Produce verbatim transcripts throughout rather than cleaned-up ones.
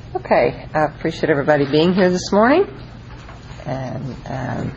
Okay, I appreciate everybody being here this morning, and um,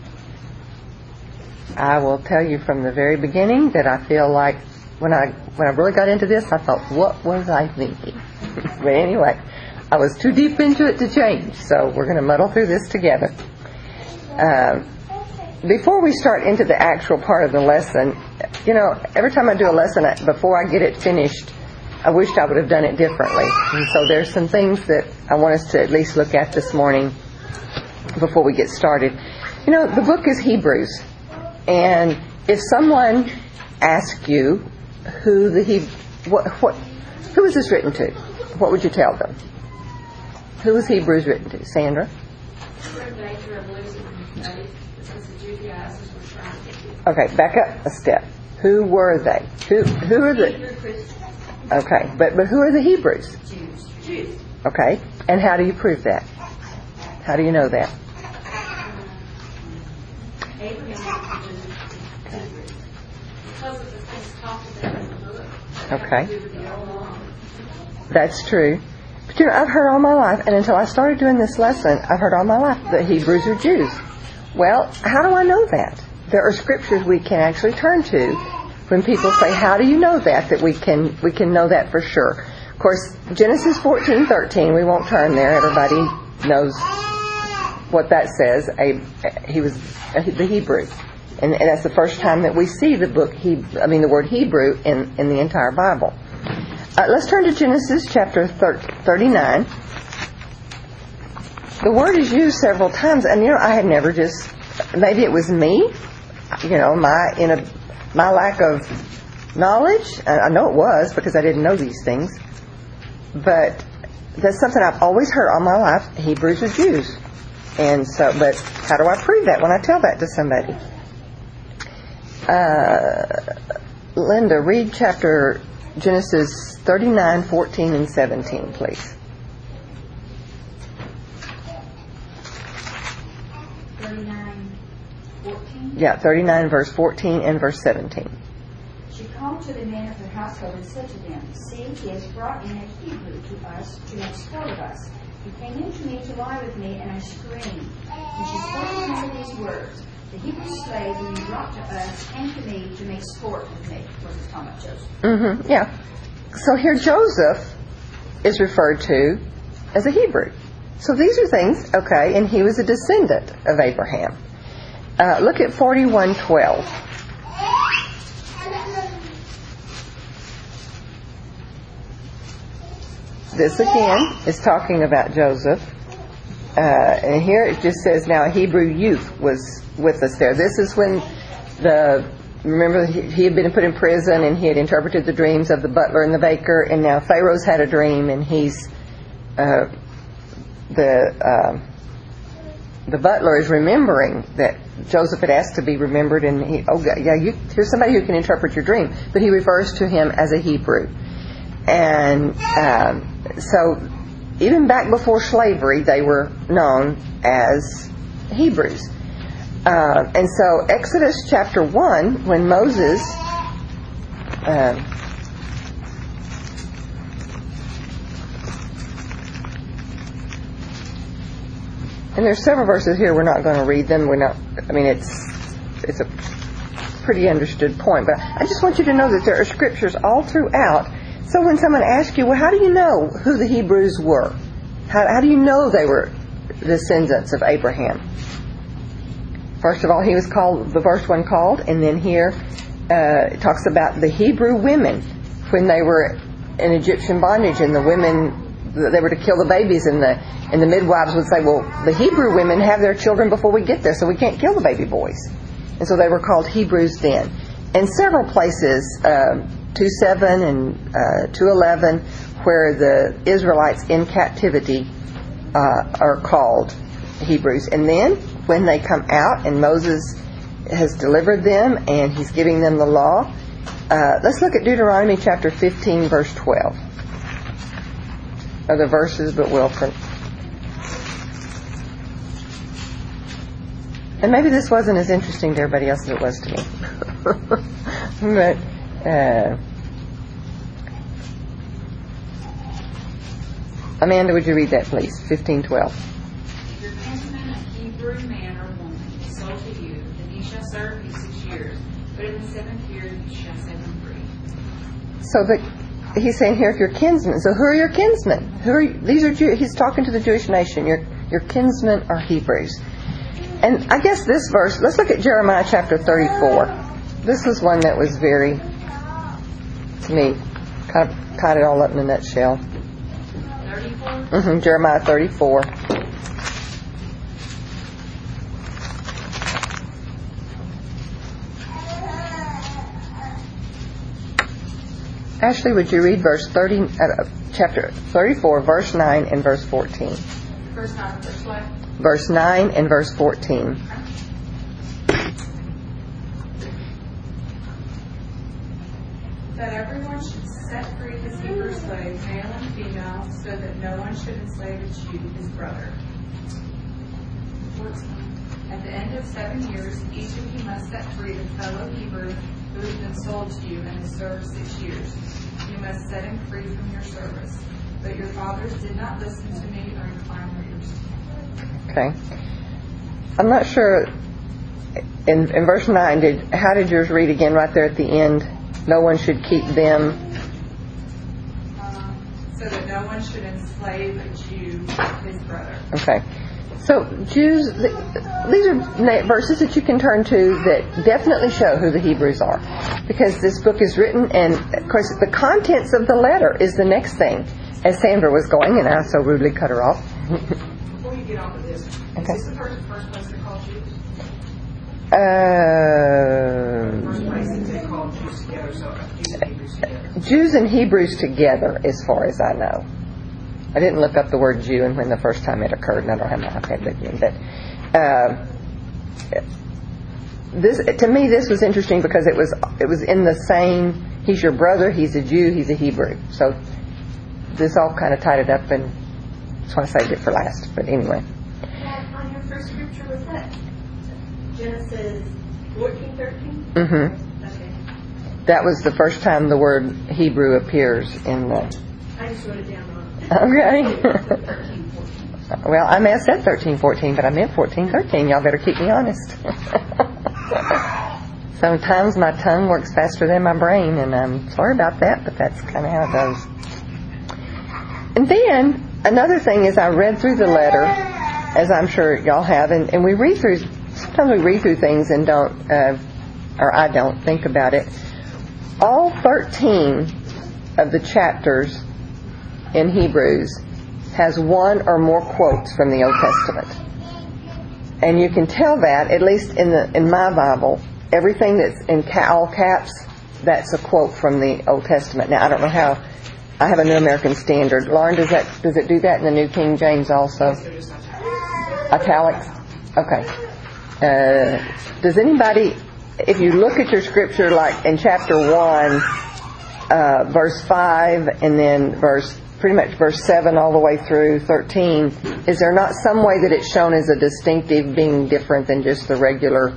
I will tell you from the very beginning that I feel like when I when I really got into this, I thought, what was I thinking? But anyway, I was too deep into it to change, so we're going to muddle through this together. Um, before we start into the actual part of the lesson, you know, every time I do a lesson, before I get it finished, I wished I would have done it differently. And so there's some things that I want us to at least look at this morning before we get started. You know, the book is Hebrews. And if someone asks you who the he, what, what, who is this written to, what would you tell them? Who is Hebrews written to? Sandra? Okay, back up a step. Who were they? Who who are the... Okay, but but who are the Hebrews? Jews. Jews. Okay, and how do you prove that? How do you know that? Abraham was a Jew. Because of the things talked about in the book. Okay. That's true. But you know, I've heard all my life, and until I started doing this lesson, I've heard all my life that Hebrews are Jews. Well, how do I know that? There are scriptures we can actually turn to when people say, how do you know that, that we can we can know that for sure. Of course, Genesis fourteen thirteen, we won't turn there. Everybody knows what that says. A, he was a, the Hebrew. And, and that's the first time that we see the book, he, I mean the word Hebrew in, in the entire Bible. Uh, let's turn to Genesis chapter thirty-nine. The word is used several times, and you know, I had never just, maybe it was me, you know, my in a my lack of knowledge. I know it was because I didn't know these things, but that's something I've always heard all my life. Hebrews are Jews, and so, but how do I prove that when I tell that to somebody? Uh, Linda, read chapter Genesis thirty-nine, fourteen, and seventeen, please. thirty-nine, fourteen? Yeah, thirty-nine, verse fourteen, and verse seventeen. She called to the men of her household and said to them, see, he has brought in a Hebrew to us to make sport of us. He came in to me to lie with me, and I screamed. And she spoke to him these words, the Hebrew slave whom you brought to us came to me to make sport with me. Of course, it's talking about Joseph. Mm-hmm, yeah. So here Joseph is referred to as a Hebrew. So these are things, okay, and he was a descendant of Abraham. Uh, look at forty-one twelve. This again is talking about Joseph. Uh, and here it just says, now a Hebrew youth was with us there. This is when the, remember he had been put in prison and he had interpreted the dreams of the butler and the baker, and now Pharaoh's had a dream, and he's, uh, the, uh, the butler is remembering that Joseph had asked to be remembered, and he, oh yeah, you, here's somebody who can interpret your dream, but he refers to him as a Hebrew. And um, so even back before slavery, they were known as Hebrews. Uh, and so Exodus chapter one, when Moses uh, and there's several verses here, we're not going to read them. We're not, I mean, it's it's a pretty understood point, but I just want you to know that there are scriptures all throughout. So when someone asks you, well, how do you know who the Hebrews were? How, how do you know they were descendants of Abraham? First of all, he was called, the first one called, and then here uh, it talks about the Hebrew women when they were in Egyptian bondage, and the women, they were to kill the babies, and the and the midwives would say, well, the Hebrew women have their children before we get there, so we can't kill the baby boys. And so they were called Hebrews then. In several places, uh, two seven and uh, two eleven, where the Israelites in captivity uh, are called Hebrews. And then when they come out and Moses has delivered them and he's giving them the law, uh, let's look at Deuteronomy chapter fifteen, verse twelve. Other verses, but we'll print. And maybe this wasn't as interesting to everybody else as it was to me. But uh, Amanda, would you read that, please? fifteen twelve. If your kinsman, a Hebrew man or woman, is sold to you, then he shall serve you six years, but in the seventh year you shall set him free. So the, he's saying here, if your kinsmen. So who are your kinsmen? Who are you? These are Jew, he's talking to the Jewish nation. Your your kinsmen are Hebrews. And I guess this verse. Let's look at Jeremiah chapter thirty-four. This is one that was very, to me, kind of tied it all up in a nutshell. thirty-four? Mm-hmm, Jeremiah thirty-four. Ashley, would you read verse thirty, uh, chapter thirty-four, verse nine and verse fourteen? Verse nine, verse what? Verse nine and verse fourteen. That everyone should set free his Hebrew slave, male and female, so that no one should enslave a Jew, his brother. fourteen. At the end of seven years, each of you must set free the fellow Hebrew who has been sold to you and has served six years. You must set him free from your service. But your fathers did not listen to me or incline their ears to me. Okay. I'm not sure. In, in verse nine, did how did yours read again? Right there at the end. No one should keep them. Um, so that no one should enslave a Jew, his brother. Okay. So Jews, these are verses that you can turn to that definitely show who the Hebrews are, because this book is written, and of course the contents of the letter is the next thing. As Sandra was going, and I so rudely cut her off. Before you get on with this, Okay. is this the first, first place they call Jews? Uh, First place that they call Jews together, so Jews and Hebrews together. Jews and Hebrews together, as far as I know. I didn't look up the word Jew and when the first time it occurred, and I don't have my iPad with me. But uh, this, to me, this was interesting because it was it was in the same. He's your brother. He's a Jew. He's a Hebrew. So this all kind of tied it up, and that's why I saved it for last. But anyway. And on your first scripture, was that Genesis fourteen thirteen? Mm-hmm. Okay. That was the first time the word Hebrew appears in the. I just wrote it down wrong. Okay. thirteen fourteen. Well, I may have said thirteen fourteen, but I meant fourteen thirteen. Y'all better keep me honest. Sometimes my tongue works faster than my brain, and I'm sorry about that, but that's kind of how it goes. And then, another thing is I read through the letter, as I'm sure y'all have, and, and we read through, sometimes we read through things and don't, uh, or I don't think about it. All thirteen of the chapters in Hebrews has one or more quotes from the Old Testament. And you can tell that, at least in the in my Bible, everything that's in ca- all caps, that's a quote from the Old Testament. Now, I don't know how, I have a New American Standard. Lauren, does that does it do that in the New King James also? Italics? Okay. Uh, does anybody, if you look at your scripture, like in chapter one, uh, verse five, and then verse pretty much verse seven all the way through thirteen, is there not some way that it's shown as a distinctive, being different than just the regular?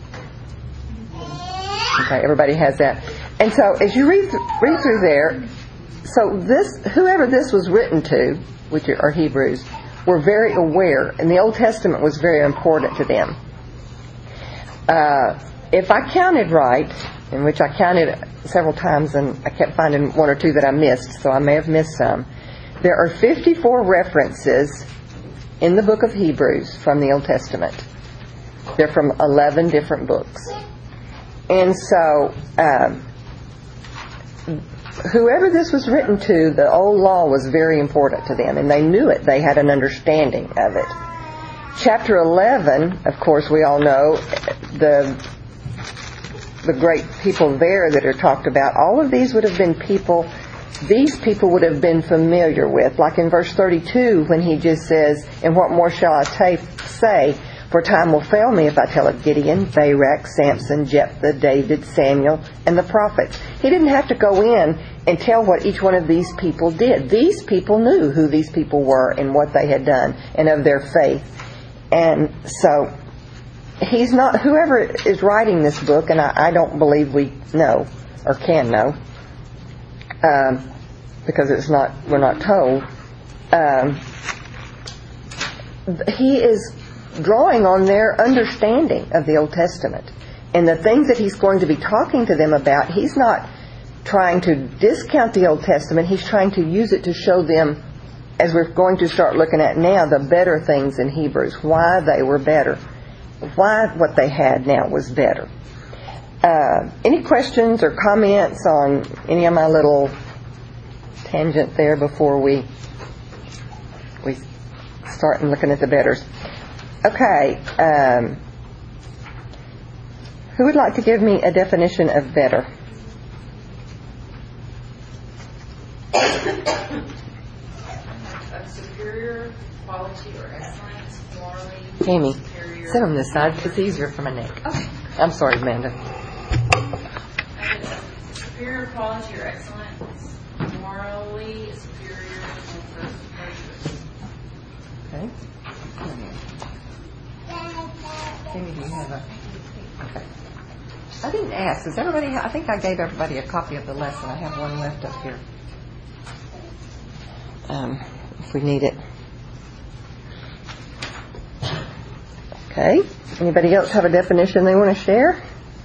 Okay, everybody has that. And so as you read, th- read through there, so this, whoever this was written to, which are Hebrews, were very aware, and the Old Testament was very important to them. Uh, if I counted right, in which I counted several times, and I kept finding one or two that I missed, so I may have missed some. There are fifty-four references in the book of Hebrews from the Old Testament. They're from eleven different books. And so, um, whoever this was written to, the old law was very important to them, and they knew it. They had an understanding of it. Chapter eleven, of course, we all know, the the great people there that are talked about, all of these would have been people, these people would have been familiar with. Like in verse thirty-two, when he just says, "And what more shall I ta- say? For time will fail me if I tell of Gideon, Barak, Samson, Jephthah, David, Samuel, and the prophets." He didn't have to go in and tell what each one of these people did. These people knew who these people were and what they had done and of their faith. And so he's not, whoever is writing this book, and I, I don't believe we know or can know, um, because it's not, we're not told. um, he is drawing on their understanding of the Old Testament. And the things that he's going to be talking to them about, he's not trying to discount the Old Testament. He's trying to use it to show them, as we're going to start looking at now, the better things in Hebrews, why they were better, why what they had now was better. Uh, any questions or comments on any of my little tangent there before we we start looking at the betters? Okay. Um, who would like to give me a definition of better? Of superior quality or excellence, morally Amy, superior. sit on this side. It's easier for my neck. Okay. I'm sorry, Amanda. Superior quality or excellence, morally superior and virtuous. Okay. Amy, do you have a... Okay. I didn't ask. Does everybody... I think I gave everybody a copy of the lesson. I have one left up here. Um, if we need it. Okay. Anybody else have a definition they want to share?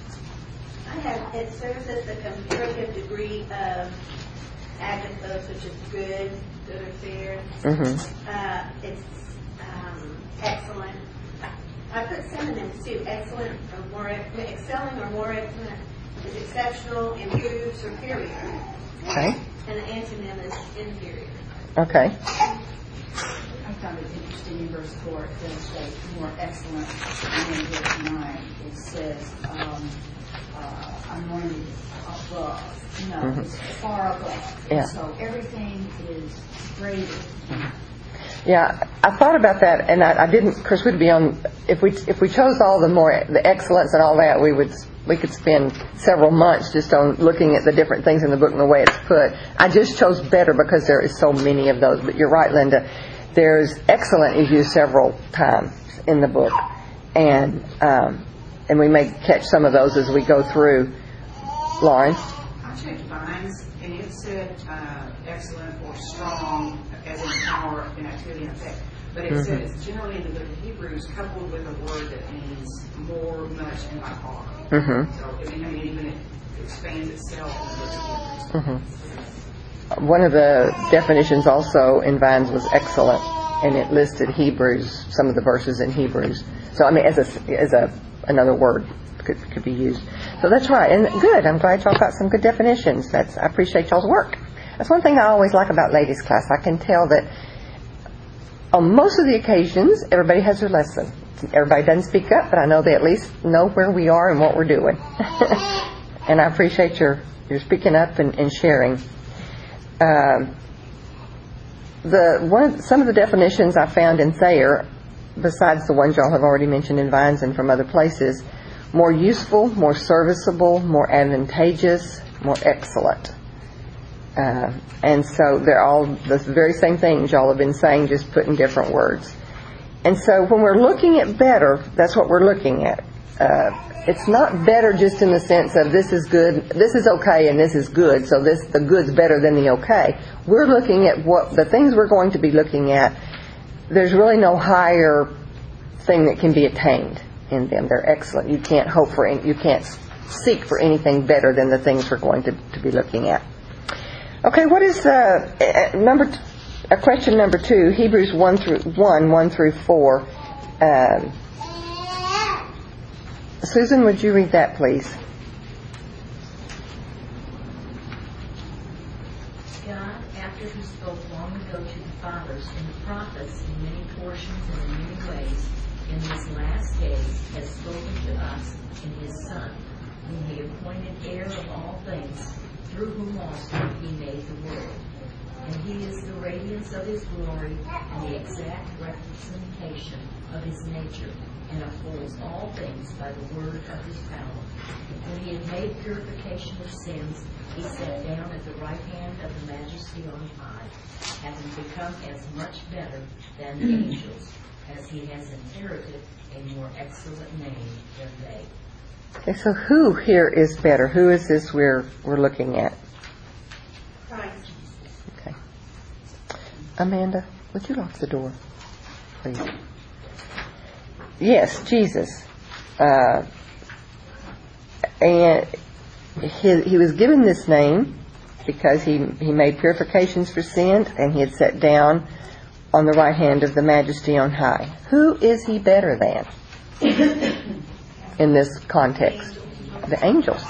I have, it serves as the comparative degree of agathos, which is good, good or fair. Mm-hmm. Uh, it's um, excellent. I put synonyms too. Excellent or more, excelling or more excellent is exceptional, improved, superior. Okay. And the antonym is inferior. Okay. I found it interesting in verse four. It does say more excellent. And in verse nine, it says um, uh, anointed above. No, Mhm. it's far above. Yeah. And so everything is greater. Yeah, I thought about that, and I, I didn't. Of course, we'd be on if we if we chose all the more the excellence and all that. We would we could spend several months just on looking at the different things in the book and the way it's put. I just chose better because there is so many of those. But you're right, Linda. There's excellent is used several times in the book, and um, and we may catch some of those as we go through. Lauren. I checked Vines, and it said uh, excellent or strong, as in power and activity and effect. But it Mm-hmm. said it's generally in the book of Hebrews coupled with a word that means more, much, and by far. Mm-hmm. So it, I mean, even it expands itself in the book of Hebrews. Mm-hmm. One of the definitions also in Vines was excellent, and it listed Hebrews, some of the verses in Hebrews. So I mean, as a as a another word could could be used. So that's right, and good. I'm glad y'all got some good definitions. That's I appreciate y'all's work. That's one thing I always like about ladies' class. I can tell that on most of the occasions, everybody has their lesson. Everybody doesn't speak up, but I know they at least know where we are and what we're doing. And I appreciate your your speaking up and, and sharing. Um, the one of, some of the definitions I found in Thayer, besides the ones y'all have already mentioned in Vines and from other places, more useful, more serviceable, more advantageous, more excellent. Uh, and so they're all the very same things y'all have been saying, just put in different words. And so when we're looking at better, that's what we're looking at. Uh, it's not better just in the sense of this is good, this is okay, and this is good, so this the good's better than the okay. We're looking at what the things we're going to be looking at. There's really no higher thing that can be attained in them. They're excellent. You can't hope for any, you can't seek for anything better than the things we're going to, to be looking at. Okay, what is uh, number t- uh, question number two? Hebrews one through one, one through four. Um, Susan, would you read that, please? God, after He spoke long ago to the fathers and the prophets in many portions and in many ways, in these last days has spoken to us in His Son, whom He appointed heir of all things, through whom also He made the world. And He is the radiance of His glory and the exact representation of His nature, and upholds all things by the word of His power. When He had made purification of sins, He sat down at the right hand of the Majesty on high, having become as much better than the angels, as He has inherited a more excellent name than they. Okay, so who here is better? Who is this we're we're looking at? Christ. Okay. Amanda? Would you lock the door, please? Yes, Jesus. Uh, and he, he was given this name because he, he made purifications for sin, and he had sat down on the right hand of the Majesty on high. Who is he better than in this context? The angels.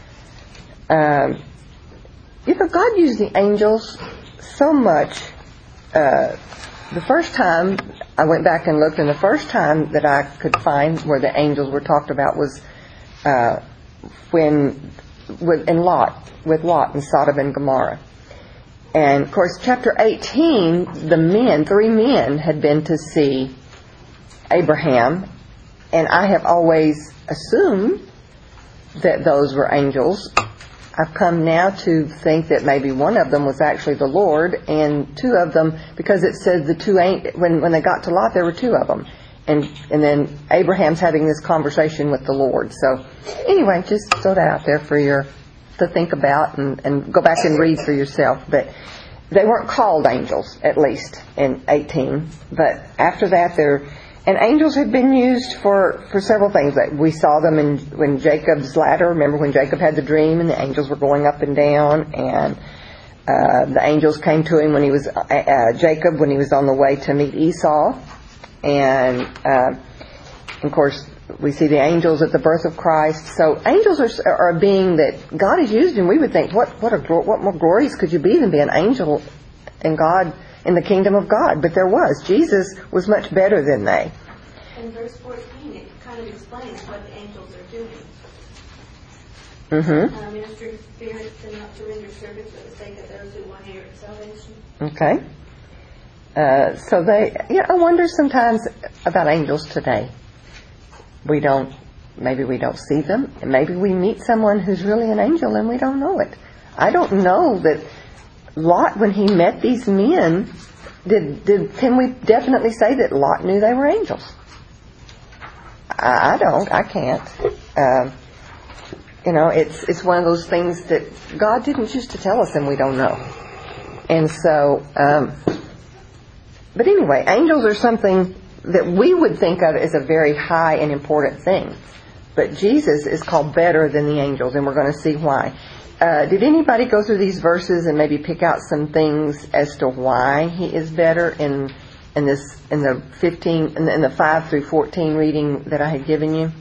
Um, you know, God used the angels so much. Uh, the first time I went back and looked, and the first time that I could find where the angels were talked about was uh, when with, in Lot, with Lot and Sodom and Gomorrah. And of course, chapter eighteen, the men, three men, had been to see Abraham, and I have always assumed that those were angels. I've come now to think that maybe one of them was actually the Lord, and two of them, because it says the two ain't, when when they got to Lot, there were two of them, and and then Abraham's having this conversation with the Lord. So anyway, just throw that out there for your to think about, and, and go back and read for yourself. But they weren't called angels, at least in eighteen. But after that, they're and angels have been used for, for several things. We saw them in when Jacob's ladder. Remember when Jacob had the dream and the angels were going up and down, and uh, the angels came to him when he was uh, uh, Jacob when he was on the way to meet Esau, and uh, of course we see the angels at the birth of Christ. So angels are, are a being that God has used, and we would think, what what a what more glorious could you be than be an angel in God? In the kingdom of God. But there was. Jesus was much better than they. In verse fourteen, it kind of explains what the angels are doing. Mm-hmm. Uh, ministering spirits and not to render service for the sake of those who want heir salvation. Okay. Uh, so they, yeah, I wonder sometimes about angels today. We don't, maybe we don't see them. And maybe we meet someone who's really an angel and we don't know it. I don't know that Lot, when he met these men, did did can we definitely say that Lot knew they were angels? I, I don't. I can't. Uh, you know, it's it's one of those things that God didn't choose to tell us, and we don't know. And so, um, but anyway, angels are something that we would think of as a very high and important thing. But Jesus is called better than the angels, and we're going to see why. Uh, did anybody go through these verses and maybe pick out some things as to why he is better in in this in the fifteen in the, in the five through fourteen reading that I had given you?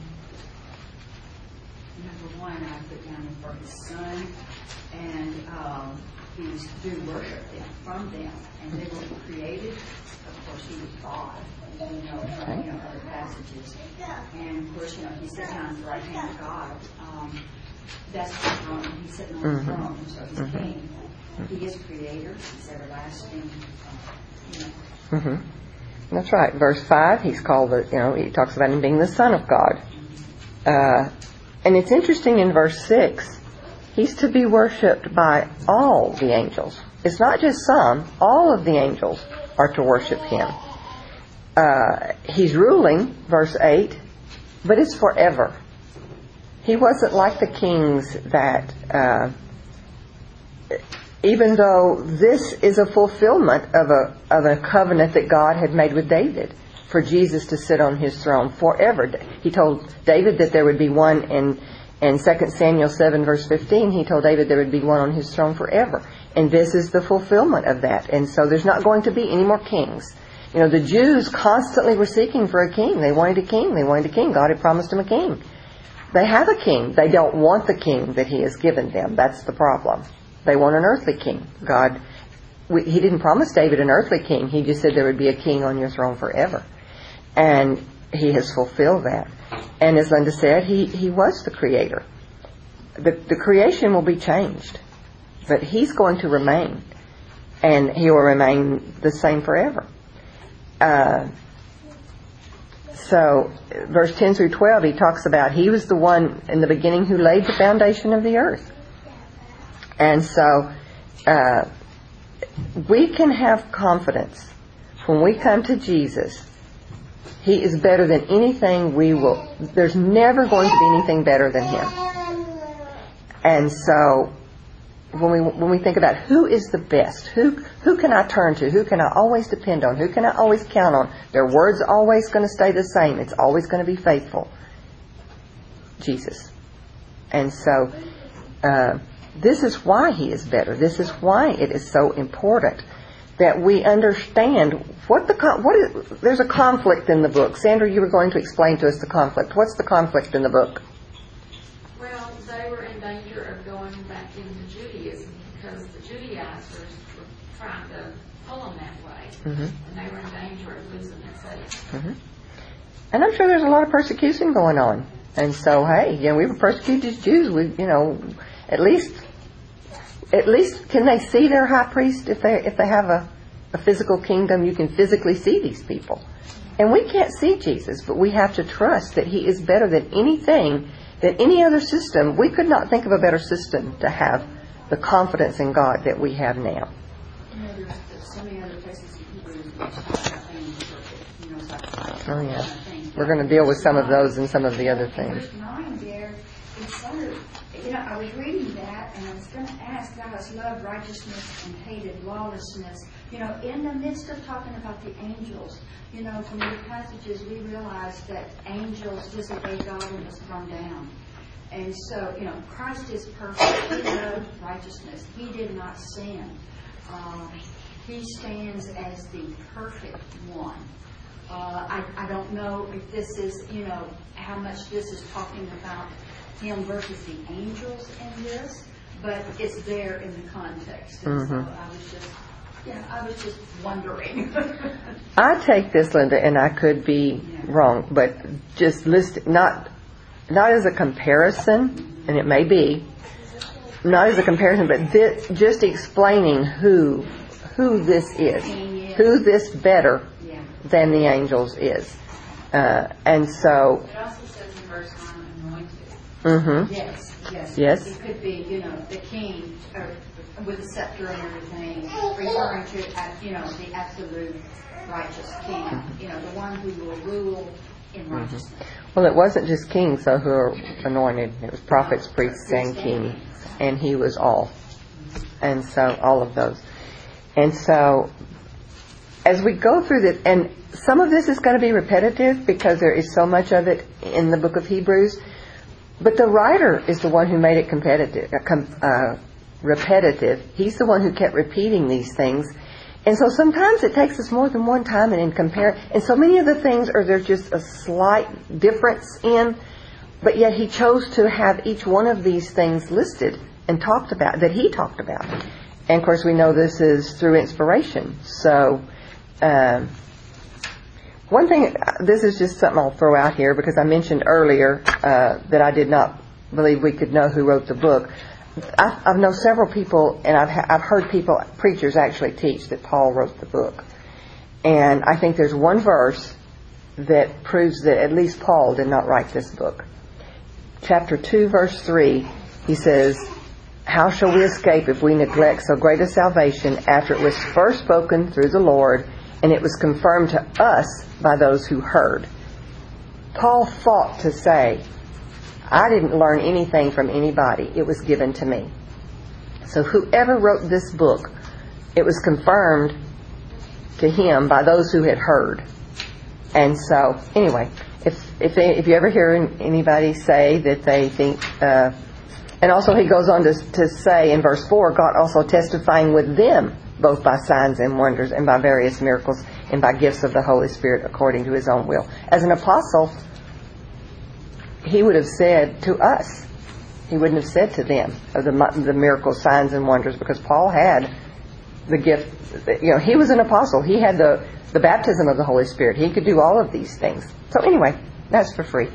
Number one, I put down for his son, and um, he was to do worship them from them, and they were created. Of course, he was God, and we know from you know other passages. And of course, you know he sits on the right hand of God. Um, That's the throne. He's sitting on the Mm-hmm. throne, so he's Mm-hmm. king. He is creator. He's everlasting. You know. Mm-hmm. That's right. Verse five, he's called the, you know, he talks about him being the Son of God. Uh, and it's interesting in verse six, he's to be worshipped by all the angels. It's not just some. All of the angels are to worship him. Uh, he's ruling, verse eight, but it's forever. He wasn't like the kings that, uh, even though this is a fulfillment of a of a covenant that God had made with David for Jesus to sit on his throne forever. He told David that there would be one in, in Second Samuel seven verse fifteen. He told David there would be one on his throne forever. And this is the fulfillment of that. And so there's not going to be any more kings. You know, the Jews constantly were seeking for a king. They wanted a king. They wanted a king. God had promised them a king. They have a king. They don't want the king that he has given them. That's the problem. They want an earthly king. God, we, he didn't promise David an earthly king. He just said there would be a king on your throne forever. And he has fulfilled that. And as Linda said, he, he was the creator. The, the creation will be changed. But he's going to remain. And he will remain the same forever. Uh, So, verse ten through twelve, he talks about he was the one in the beginning who laid the foundation of the earth. And so, uh, we can have confidence when we come to Jesus. He is better than anything we will. There's never going to be anything better than him. And so, when we when we think about who is the best, who who can I turn to, who can I always depend on, who can I always count on? Their word's always going to stay the same. It's always going to be faithful. Jesus. And so uh, this is why He is better. This is why it is so important that we understand what the what is. There's a conflict in the book. Sandra, you were going to explain to us the conflict. What's the conflict in the book? Well, they were in danger of going back into Judaism because the Judaizers were trying to pull them that way, Mm-hmm. and they were in danger of losing their faith. Mm-hmm. And I'm sure there's a lot of persecution going on. And so, hey, you know, we were persecuted as Jews. We, you know, at least, at least, can they see their high priest if they if they have a, a physical kingdom? You can physically see these people, and we can't see Jesus, but we have to trust that He is better than anything, than any other system. We could not think of a better system to have the confidence in God that we have now. You know, there's so many other places in Hebrews which talk about being perfect. You know, like, Oh yeah, things. we're going to deal with some of those and some of the other In things. verse nine there, it's sort of, you know, I was reading that and I was going to ask, God has loved righteousness and hated lawlessness. You know, in the midst of talking about the angels, you know, from the passages we realize that angels disobey God and was thrown down. And so, you know, Christ is perfect. He loved righteousness. He did not sin. Um, he stands as the perfect one. Uh, I, I don't know if this is, you know, how much this is talking about Him versus the angels in this, but it's there in the context. And Mm-hmm. so I was just, yeah, I was just wondering. I take this, Linda, and I could be wrong, but just list not not as a comparison, and it may be not as a comparison, but this, just explaining who who this is, who this better Yeah. than the angels is, uh, and so. It also says in verse one, anointed. Mm-hmm. Yes, yes. Yes. It could be, you know, the king or with a scepter and everything, referring to, uh, you know, the absolute righteous king, you know, the one who will rule in righteousness. Well, it wasn't just kings, though, who were anointed. It was prophets, priests, and kings. And He was all. And so, all of those. And so, as we go through this, and some of this is going to be repetitive because there is so much of it in the book of Hebrews, but the writer is the one who made it competitive, uh, com, uh, repetitive. He's the one who kept repeating these things. And so sometimes it takes us more than one time and in compare, and so many of the things are there just a slight difference in, but yet He chose to have each one of these things listed and talked about, that He talked about. And of course we know this is through inspiration. So, um, one thing, this is just something I'll throw out here because I mentioned earlier uh, that I did not believe we could know who wrote the book. I, I know several people, and I've, ha- I've heard people, preachers actually teach that Paul wrote the book. And I think there's one verse that proves that at least Paul did not write this book. Chapter two, verse three, he says, "How shall we escape if we neglect so great a salvation after it was first spoken through the Lord, and it was confirmed to us by those who heard?" Paul fought to say, I didn't learn anything from anybody. It was given to me. So whoever wrote this book, it was confirmed to him by those who had heard. And so, anyway, if if if you ever hear anybody say that they think, uh, and also he goes on to, to say in verse four, God also testifying with them, both by signs and wonders and by various miracles and by gifts of the Holy Spirit according to His own will. As an apostle, he would have said to us, he wouldn't have said to them of the, the miracles, signs, and wonders, because Paul had the gift. You know, he was an apostle. He had the, the baptism of the Holy Spirit. He could do all of these things. So anyway, that's for free.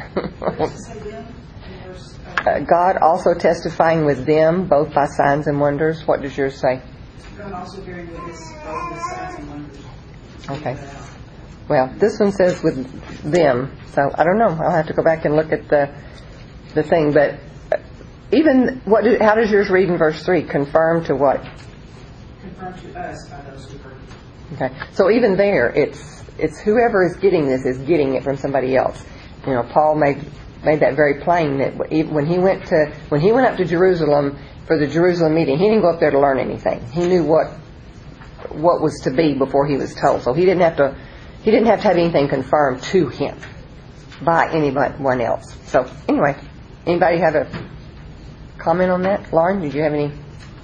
uh, God also testifying with them, both by signs and wonders. What does yours say? God also bearing witness both with signs and wonders. Okay. Well, this one says with them, so I don't know. I'll have to go back and look at the the thing. But even what? Do, how does yours read in verse three? Confirm to what? Confirmed to us by those who heard. Okay. So even there, it's it's whoever is getting this is getting it from somebody else. You know, Paul made made that very plain that when he went to when he went up to Jerusalem for the Jerusalem meeting, he didn't go up there to learn anything. He knew what what was to be before he was told. So he didn't have to he didn't have to have anything confirmed to him by anyone else. So anyway, anybody have a comment on that? Lauren, did you have any?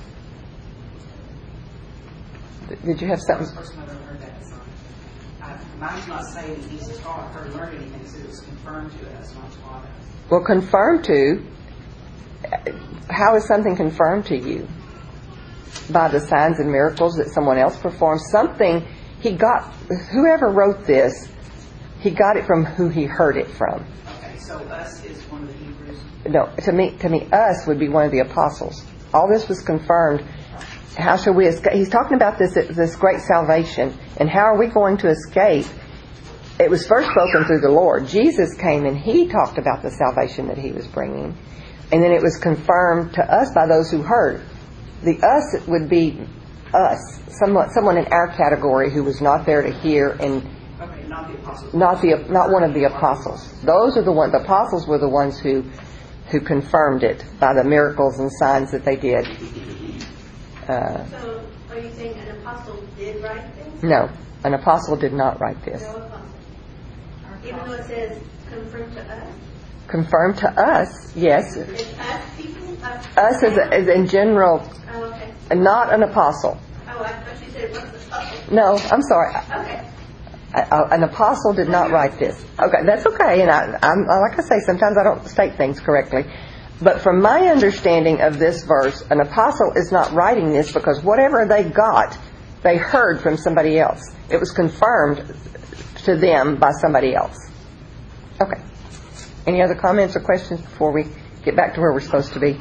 Did you have something? That's the first time I've ever heard that. So, I, mine's not saying that he's taught her to learn anything, so it was confirmed to us, not taught us. Well, confirmed to, how is something confirmed to you? By the signs and miracles that someone else performs. Something, he got, whoever wrote this, he got it from who he heard it from. Okay, so us is one of the Hebrews. No, to me, to me, us would be one of the apostles. All this was confirmed. How shall we escape? He's talking about this this great salvation, and how are we going to escape? It was first spoken through the Lord. Jesus came and he talked about the salvation that he was bringing, and then it was confirmed to us by those who heard. The us would be us, someone someone in our category who was not there to hear, and Okay, not the apostles. not the not one of the apostles. Those are the ones. The apostles were the ones who who confirmed it by the miracles and signs that they did. Uh, So, are you saying an apostle did write this? no, an apostle did not write this. No apostle. Even though it says confirmed to us? Confirmed to us, yes. It's us people? Us, Us as, as in general, Oh, okay. not an apostle. Oh, I thought you said it was an apostle. No, I'm sorry. Okay. I, I, an apostle did not write this. Okay, that's okay. And I, I'm like I say, sometimes I don't state things correctly. But from my understanding of this verse, an apostle is not writing this because whatever they got, they heard from somebody else. It was confirmed to them by somebody else. Okay. Any other comments or questions before we get back to where we're supposed to be?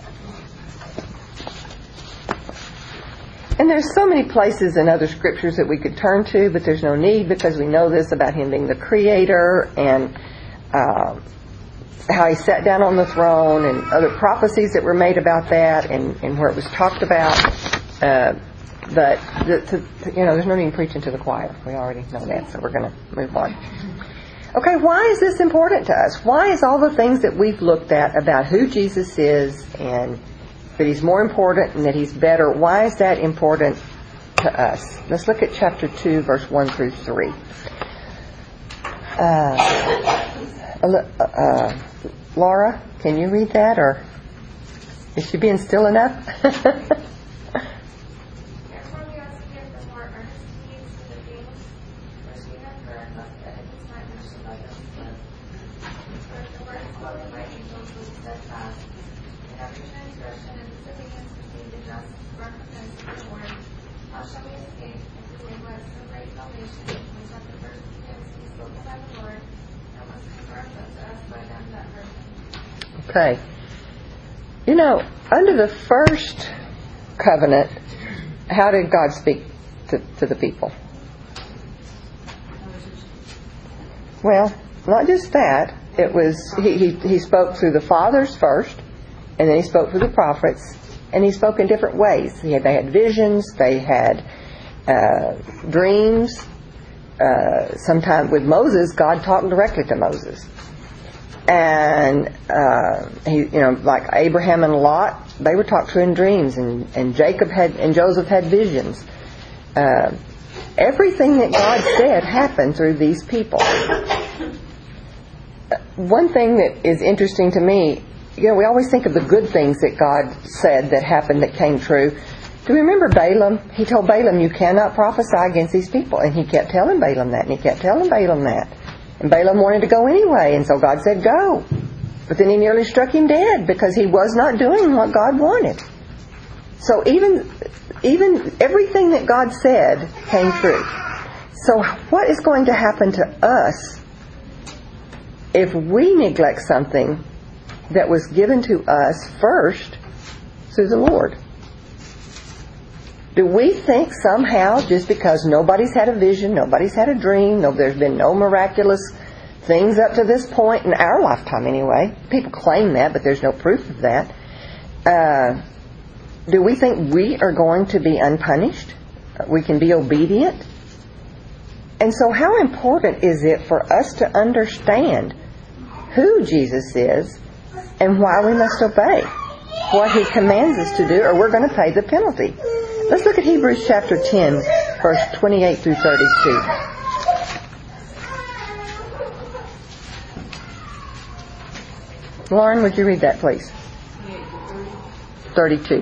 And there's so many places in other scriptures that we could turn to, but there's no need because we know this about him being the creator and uh, how he sat down on the throne and other prophecies that were made about that and, and where it was talked about. Uh, but, the, to, you know, there's no need in preaching to the choir. We already know that, so we're going to move on. Okay, why is this important to us? Why is all the things that we've looked at about who Jesus is and that he's more important and that he's better, why is that important to us? Let's look at chapter two, verse one through three. Uh, uh, Laura, can you read that, or is she being still enough? Therefore we also give the more earnestly to the things which we have heard, lest enemies might mention by themselves. For if the word spoken by angels was steadfast, and every transgression and disobedience received the just recompense of the Lord, how shall we escape if we neglect so great salvation, which at the first began to be spoken by the Lord, and was confirmed unto us by them that heard him? Okay. You know, under the first covenant, how did God speak to, to the people? Well, not just that. It was he, he, he spoke through the fathers first, and then he spoke through the prophets, and he spoke in different ways. He had, they had visions, they had uh, dreams. Uh, sometimes with Moses, God talked directly to Moses. And uh, he, you know, like Abraham and Lot, they were talked to in dreams, and, and Jacob had and Joseph had visions. Uh, everything that God said happened through these people. One thing that is interesting to me, you know, we always think of the good things that God said that happened that came true. Do you remember Balaam? He told Balaam, "You cannot prophesy against these people," and he kept telling Balaam that, and he kept telling Balaam that. And Balaam wanted to go anyway, and so God said, "Go." But then he nearly struck him dead because he was not doing what God wanted. So even even everything that God said came true. So what is going to happen to us if we neglect something that was given to us first through the Lord? Do we think somehow just because nobody's had a vision, nobody's had a dream, no, there's been no miraculous things up to this point in our lifetime anyway, people claim that, but there's no proof of that, uh, do we think we are going to be unpunished? We can be obedient? And so how important is it for us to understand who Jesus is and why we must obey what He commands us to do, or we're going to pay the penalty. Let's look at Hebrews chapter ten, verse twenty-eight through thirty-two. Lauren, would you read that, please? thirty-two.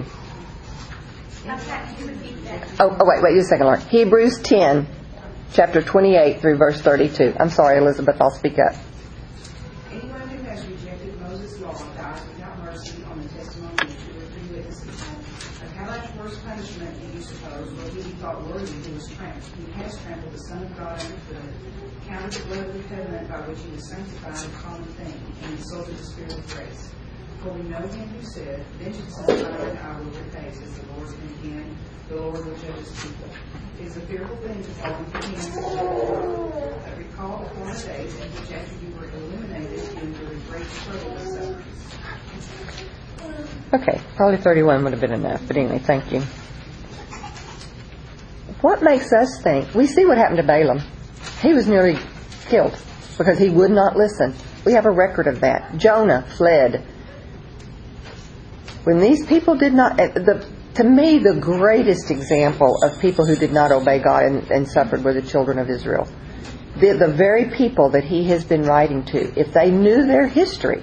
Oh, oh, wait, wait, just a second, Lauren. Hebrews ten, chapter twenty-eight through verse thirty-two. I'm sorry, Elizabeth, I'll speak up. Anyone who has rejected Moses' law dies without mercy on the testimony of two or three witnesses. Of how much worse punishment do you suppose will he be thought worthy who was trampled, who has trampled the Son of God underfoot, counted the blood of the covenant by which he was sanctified a common thing, and insulted the Spirit of grace? For we know him who said, "Vengeance is mine, I will repay," says the Lord, and again, the Lord will judge his people. It is a fearful thing to fall into the hands of the Lord. But recall the former days in which after you were eliminated, you endured great trouble and suffering. Okay, probably thirty-one would have been enough, but anyway, thank you. What makes us think? We see what happened to Balaam. He was nearly killed because he would not listen. We have a record of that. Jonah fled. When these people did not, the, to me, the greatest example of people who did not obey God and, and suffered were the children of Israel. The, the very people that He has been writing to, if they knew their history,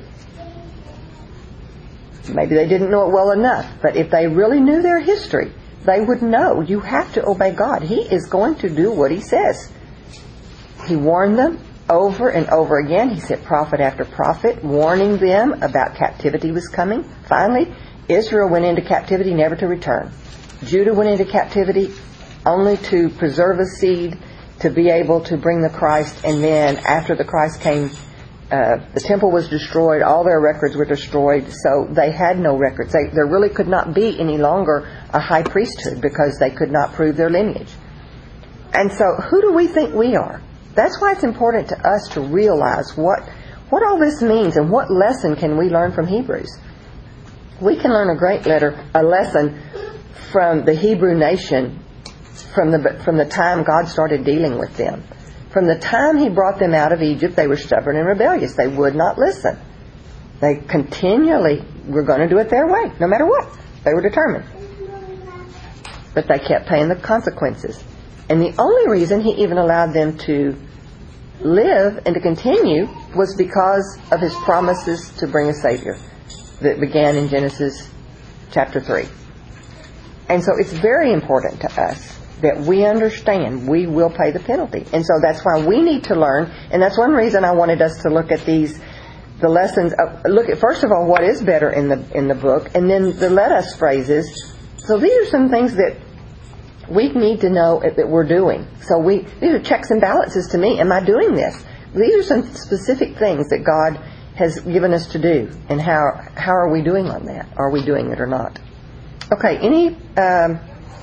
maybe they didn't know it well enough, but if they really knew their history, they would know you have to obey God. He is going to do what He says. He warned them over and over again. He sent prophet after prophet, warning them about captivity was coming. Finally, Israel went into captivity never to return. Judah went into captivity only to preserve a seed to be able to bring the Christ. And then after the Christ came, uh, the temple was destroyed. All their records were destroyed. So they had no records. They, there really could not be any longer a high priesthood because they could not prove their lineage. And so who do we think we are? That's why it's important to us to realize what, what all this means and what lesson can we learn from Hebrews. We can learn a great letter, a lesson from the Hebrew nation from the from the time God started dealing with them. From the time He brought them out of Egypt, they were stubborn and rebellious. They would not listen. They continually were going to do it their way, no matter what. They were determined. But they kept paying the consequences. And the only reason He even allowed them to live and to continue was because of His promises to bring a Savior that began in Genesis chapter three. And so it's very important to us that we understand we will pay the penalty. And so that's why we need to learn, and that's one reason I wanted us to look at these, the lessons, of, look at first of all what is better in the in the book, and then the let us phrases. So these are some things that we need to know that we're doing. So we these are checks and balances to me. Am I doing this? These are some specific things that God has given us to do, and how how are we doing on that? Are we doing it or not? Okay, any um,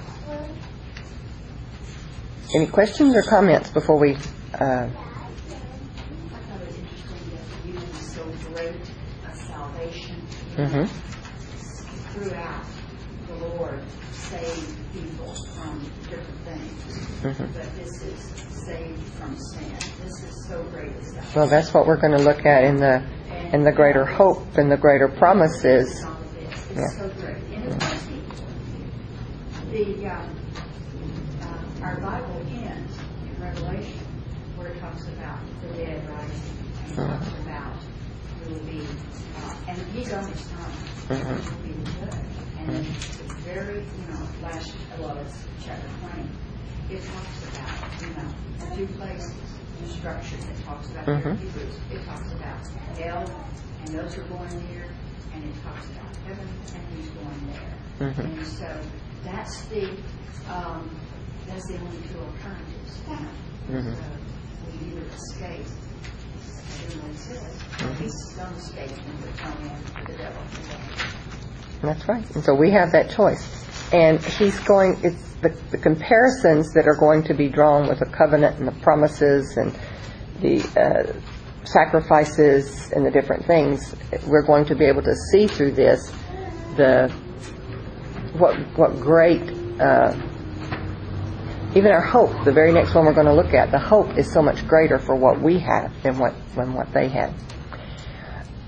any questions or comments before we? Uh, I thought it was interesting that the union is so great a salvation. mm-hmm. Throughout, the Lord saved people from different things, Mm-hmm. but this is saved from sin. This is so great a salvation. Well, that's what we're going to look at in the in the greater hope and the greater promises. It's Yeah. so great. And of course, the, the um, uh, our Bible ends in Revelation where it talks about the dead rising, and it talks about who will be, uh, and He's on His throne, Mhm. which will be the judge. And it's very, you know, last, well, it's chapter twenty. It talks about, you know, the two places, the structure. It talks about Mhm. the Hebrews. It talks about hell, and those are going there, and it talks about heaven, and He's going there. Mhm. And so that's the um, that's the only two alternatives. You know? Mhm. So we either escape, as everyone says, Mhm. He's going to escape and we're thrown into the devil. That's right. And so we have that choice. And He's going, it's the, the comparisons that are going to be drawn with the covenant and the promises and the uh, sacrifices and the different things. We're going to be able to see through this the what what great, uh, even our hope, the very next one we're going to look at, the hope is so much greater for what we have than what, than what they had.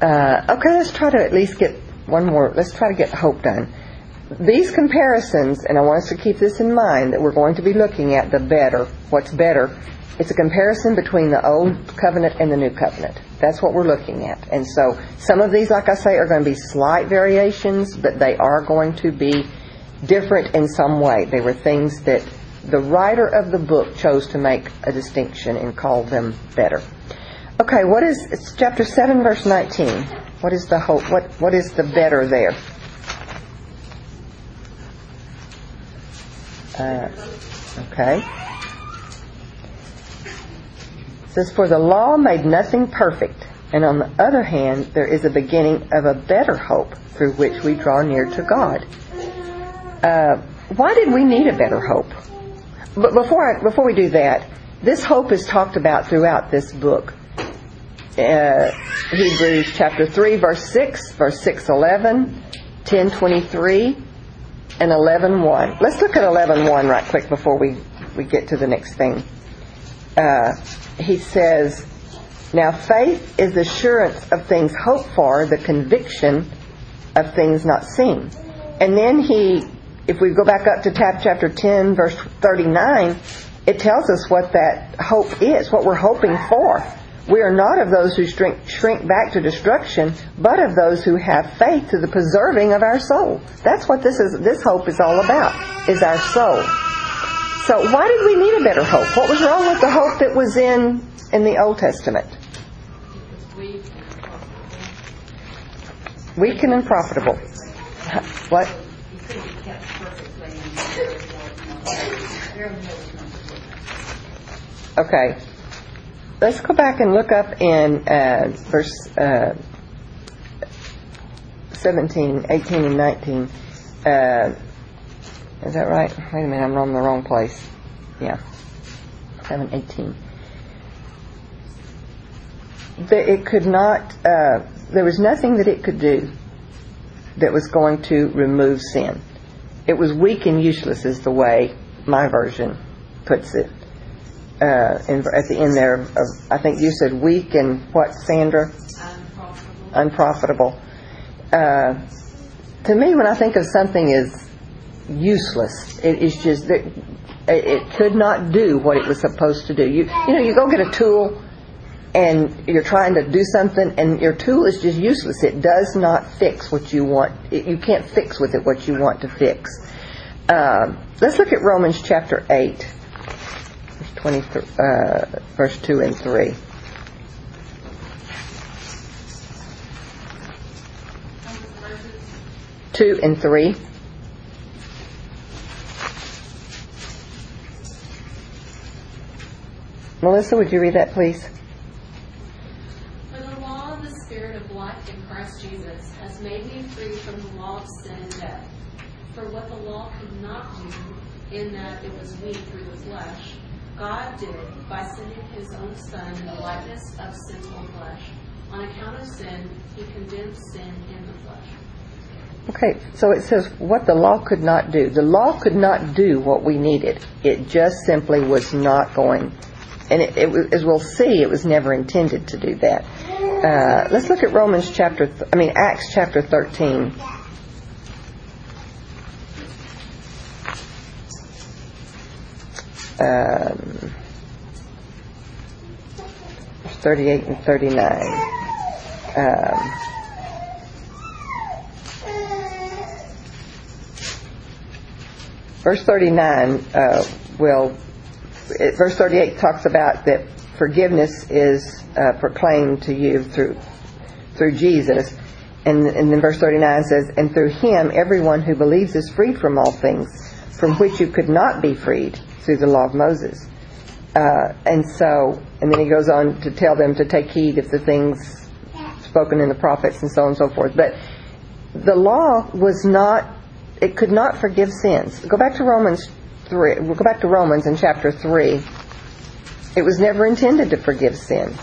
Uh, okay, let's try to at least get one more. Let's try to get hope done. These comparisons, and I want us to keep this in mind, that we're going to be looking at the better, what's better. It's a comparison between the Old Covenant and the New Covenant. That's what we're looking at. And so some of these, like I say, are going to be slight variations, but they are going to be different in some way. They were things that the writer of the book chose to make a distinction and call them better. Okay, what is, it's chapter seven, verse nineteen. What is the hope? What What is the better there? Uh, okay. It says, for the law made nothing perfect, and on the other hand, there is a beginning of a better hope through which we draw near to God. Uh, why did we need a better hope? But before I, before we do that, this hope is talked about throughout this book. Uh, Hebrews chapter three, verse six, verse six eleven, ten twenty-three, and eleven one. Let's look at eleven one right quick before we, we get to the next thing. Uh, he says, now faith is the assurance of things hoped for, the conviction of things not seen. And then he, if we go back up to chapter ten, verse thirty-nine, it tells us what that hope is, what we're hoping for. We are not of those who shrink, shrink back to destruction, but of those who have faith to the preserving of our soul. That's what this is. This hope is all about, is our soul. So why did we need a better hope? What was wrong with the hope that was in, in the Old Testament? Weak and unprofitable. What? Okay. Let's go back and look up in uh, verse uh, seventeen, eighteen, and nineteen. Uh, is that right? Wait a minute, I'm on the wrong place. Yeah. seven, eighteen. It could not, uh, there was nothing that it could do that was going to remove sin. It was weak and useless is the way my version puts it. Uh, in, at the end there, of, I think you said weak and what, Sandra? Unprofitable. Unprofitable. Uh, to me, when I think of something as useless, it is just that it, it could not do what it was supposed to do. You, you know, you go get a tool and you're trying to do something, and your tool is just useless. It does not fix what you want. It, you can't fix with it what you want to fix. Uh, let's look at Romans chapter eight. twenty, uh, verse two and three. Two and three. Melissa, would you read that, please? For the law of the Spirit of life in Christ Jesus has made me free from the law of sin and death. For what the law could not do, in that it was weak through the flesh, God did by sending His own Son in the likeness of sinful flesh. On account of sin, He condemned sin in the flesh. Okay, so it says what the law could not do. The law could not do what we needed. It just simply was not going. And it, it, as we'll see, it was never intended to do that. Uh, let's look at Romans chapter, th- I mean Acts chapter thirteen. Um, thirty-eight and thirty-nine. Um, verse thirty-nine, uh, will, it, verse thirty-eight talks about that forgiveness is uh, proclaimed to you through through Jesus. And, and then verse thirty-nine says, and through Him everyone who believes is freed from all things from which you could not be freed through the law of Moses. Uh, and so, and then he goes on to tell them to take heed of the things spoken in the prophets and so on and so forth. But the law was not, it could not forgive sins. Go back to Romans three. We'll go back to Romans in chapter three. It was never intended to forgive sin.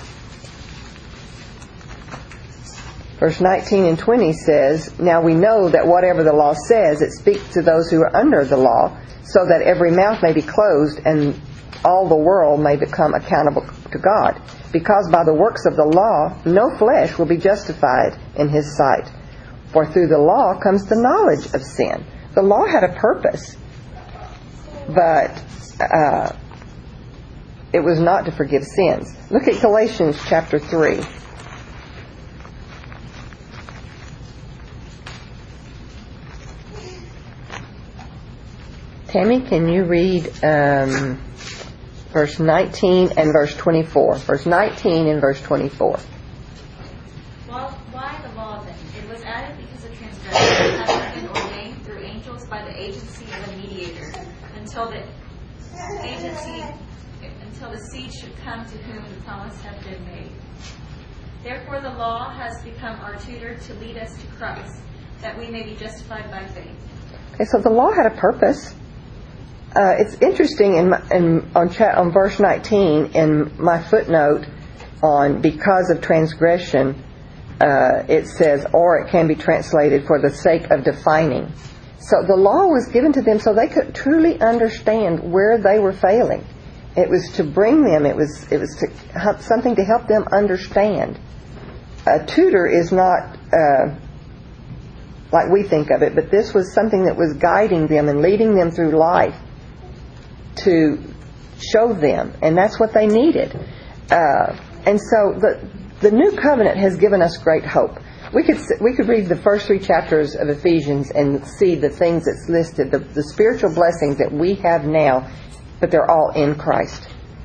Verse nineteen and twenty says, now we know that whatever the law says, it speaks to those who are under the law, so that every mouth may be closed and all the world may become accountable to God. Because by the works of the law, no flesh will be justified in His sight. For through the law comes the knowledge of sin. The law had a purpose, but uh, it was not to forgive sins. Look at Galatians chapter three. Tammy, can you read um, verse nineteen and verse twenty-four? Verse nineteen and verse twenty-four. Well, why the law then? It was added because of transgression, having been ordained through angels by the agency of a mediator, until the agency, until the seed should come to whom the promise had been made. Therefore, the law has become our tutor to lead us to Christ, that we may be justified by faith. Okay, so the law had a purpose. Uh, it's interesting in, my, in on, cha- on verse nineteen in my footnote on because of transgression, uh, it says, or it can be translated for the sake of defining. So the law was given to them so they could truly understand where they were failing. It was to bring them. It was it was to help, something to help them understand. A tutor is not uh, like we think of it, but this was something that was guiding them and leading them through life to show them, and that's what they needed. Uh, and so the the new covenant has given us great hope. We could we could read the first three chapters of Ephesians and see the things that's listed, the, the spiritual blessings that we have now, but they're all in Christ.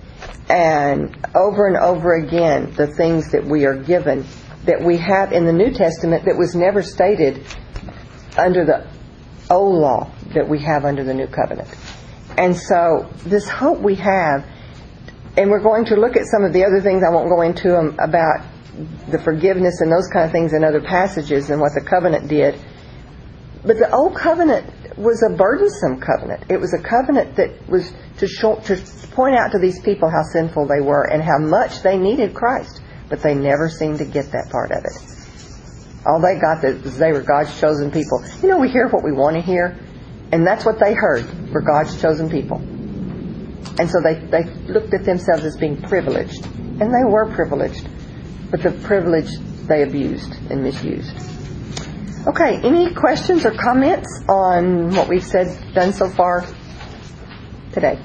And over and over again, the things that we are given that we have in the New Testament that was never stated under the old law that we have under the new covenant. And so this hope we have, and we're going to look at some of the other things, I won't go into them, about the forgiveness and those kind of things in other passages and what the covenant did. But the old covenant was a burdensome covenant. It was a covenant that was to show, to point out to these people how sinful they were and how much they needed Christ. But they never seemed to get that part of it. All they got was they were God's chosen people. You know, we hear what we want to hear, and that's what they heard, were God's chosen people. And so they, they looked at themselves as being privileged. And they were privileged. But the privilege they abused and misused. Okay, any questions or comments on what we've said, done so far today?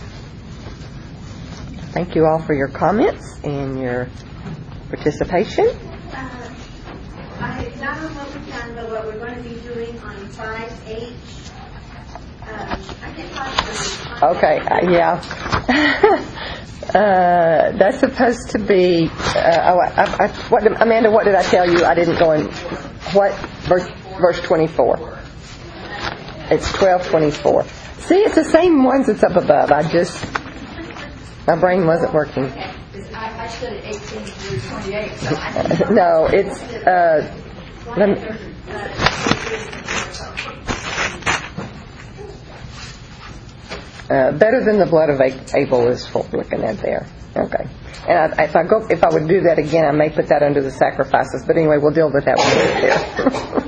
Thank you all for your comments and your participation. Uh, I, not on what we've done, but what we're going to be doing on five H. Um, I can talk to Okay, uh, yeah. uh, that's supposed to be, uh, oh, I, I, what, Amanda, what did I tell you? I didn't go in, what? Verse, verse twenty-four. It's twelve twenty-four. See, it's the same ones that's up above. I just, my brain wasn't working. I, I stood at eighteen through twenty-eight, so I No, it's, uh, let me, Uh, better than the blood of Abel is what we're looking at there. Okay. And I, if I go, if I would do that again, I may put that under the sacrifices. But anyway, we'll deal with that when we get there.